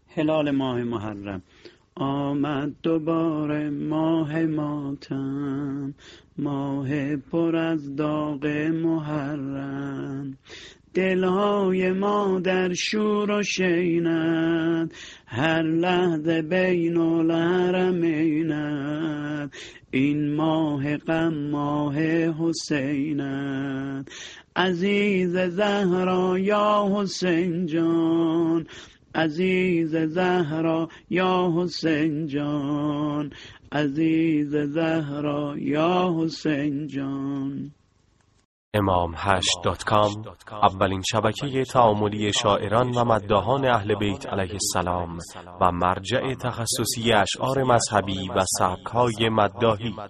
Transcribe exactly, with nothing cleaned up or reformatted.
هلال ماه محرم آمد دوباره ماه ماتم، ماه پر از داغ محرم. دلهای ما در شور و شینند، هر لحظه بین الحرمینند. این ماه غم ماه حسینند، عزیز زهرا یا حسین جان، عزیز زهرا یا حسین جان، عزیز زهرا یا حسین جان. امام هشت دات کام اولین شبکه تعاملی شاعران و مداحان اهل بیت علیه السلام و مرجع تخصصی اشعار مذهبی و سبک‌های مداحی.